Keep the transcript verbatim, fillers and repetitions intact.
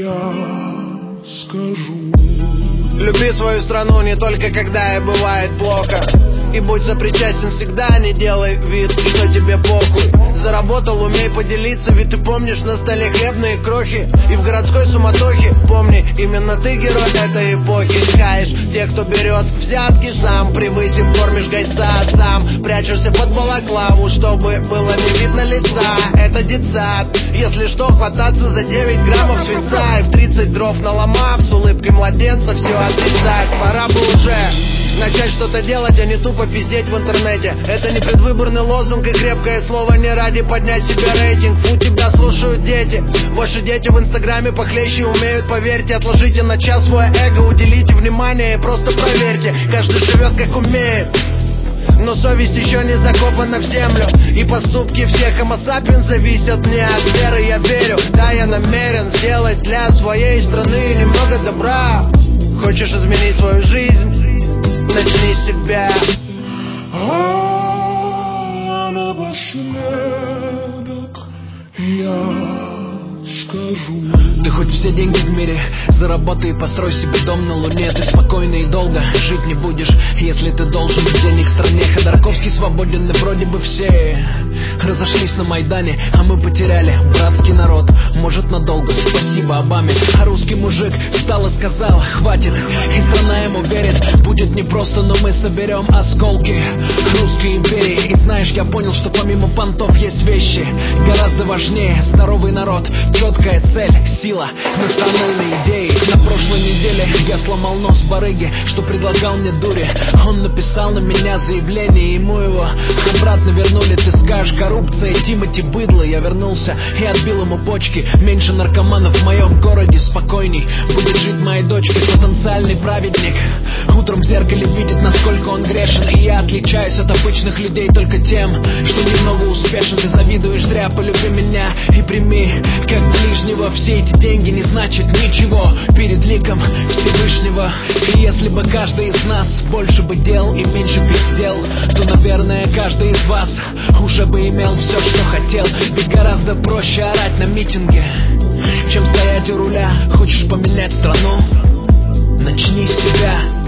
я скажу. Люби свою страну не только когда ей бывает плохо, и будь сопричастен всегда, не делай вид, что тебе похуй. Заработал, умей поделиться, ведь ты помнишь, на столе хлебные крохи. И в городской суматохе, помни, именно ты герой этой эпохи. Искаешь тех, кто берет взятки сам, превысив, кормишь гайца сам. Прячешься под балаклаву, чтобы было не видно лица. Это детсад, если что, хвататься за девять граммов свинца. И в тридцать дров наломав, с улыбкой младенца все отрицать. Пора бы уже начать что-то делать, а не тупо пиздеть в интернете. Это не предвыборный лозунг и крепкое слово не ради поднять себе рейтинг. Фу, тебя слушают дети. Ваши дети в инстаграме похлеще умеют, поверьте. Отложите на час свое эго, уделите внимание и просто проверьте. Каждый живет как умеет, но совесть еще не закопана в землю. И поступки всех homo sapiens зависят не от веры. Я верю, да, я намерен сделать для своей страны немного добра. Хочешь изменить свою жизнь? Начни с себя. А напоследок я скажу. Ты хоть все деньги в мире заработай и построй себе дом на луне. Ты спокойно и долго жить не будешь, если ты должен денег стране. Ходорковский свободен, и вроде бы все разошлись на Майдане, а мы потеряли братский народ, может надолго, спасибо Обаме. А русский мужик встал и сказал: хватит, и страна ему верит. Будет непросто, но мы соберем осколки русской империи. И знаешь, я понял, что помимо понтов есть вещи гораздо важнее. Здоровый народ, четкая цель, сила национальной идеи. На прошлой неделе я сломал нос барыги, что предлагал мне дури. Он написал на меня заявление, ему его обратно вернули. Ты скажешь, коррупция, Тимати быдло. Я вернулся и отбил ему почки. Меньше наркоманов в моем городе, спокойней будет жить моя дочка. Потенциальный праведник утром в зеркале видит, насколько он грешен. И я отличаюсь от обычных людей только тем, что немного успешен. Ты завидуешь зря, полюби меня и прими как ближнего. Все эти деньги не значат ничего перед ликом Всевышнего. И если бы каждый из нас больше бы делал и меньше пиздел, то, наверное, каждый из вас уже бы имел все, что хотел. Ведь гораздо проще орать на митинге, чем стоять у руля. Хочешь поменять страну? Начни с себя.